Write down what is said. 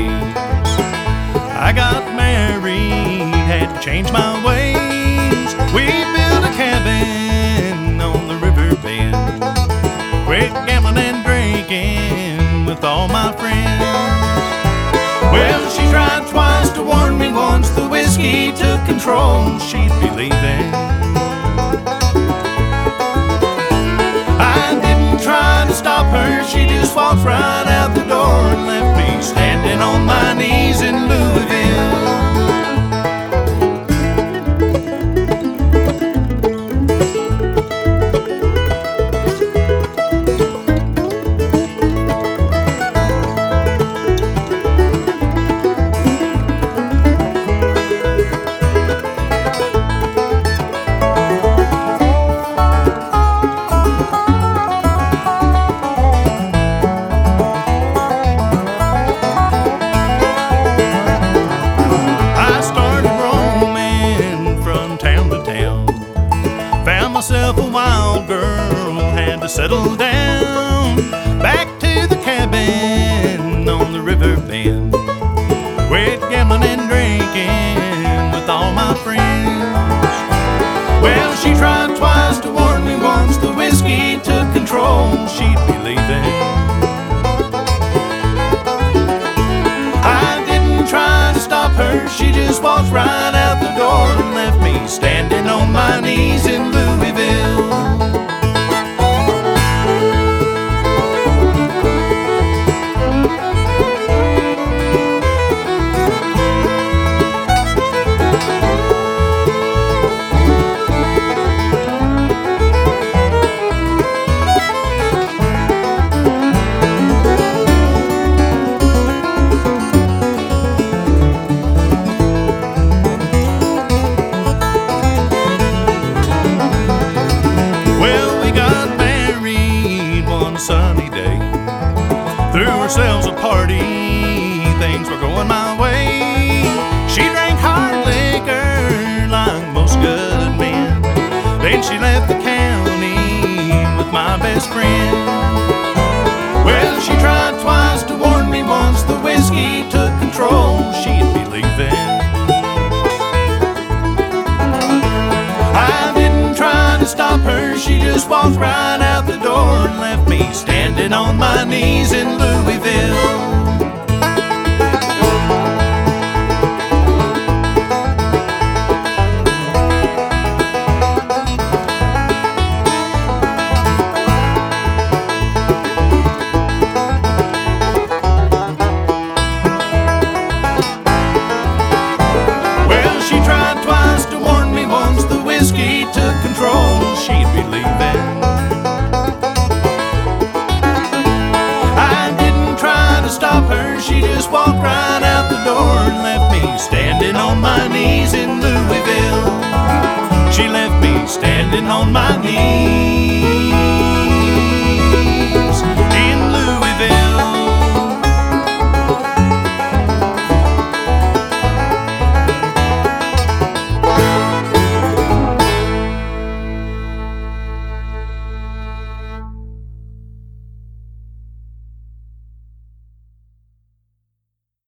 I got married, had to change my ways. We built a cabin on the river bend. Quit gambling and drinking with all my friends. Well, she tried twice to warn me once the whiskey took control, she'd be leaving. I didn't try to stop her, she just walked right out the door and left me standing on my knees in Louisville. Myself a wild girl, had to settle down back to the cabin on the river bend. Quit gambling and drinking with all my friends. Well, she tried twice to warn me once the whiskey took control, she'd be leaving. I didn't try to stop her, she just walked right out the door and left me standing on my knees in Louisville. Sunny day, threw ourselves a party, things were going my way. She drank hard liquor like most good men. Then she left the county with my best friend. Well, she tried twice to warn me once the whiskey took control, she'd be leaving. I didn't try to stop her, she just walked right out the door and left me standing on my knees in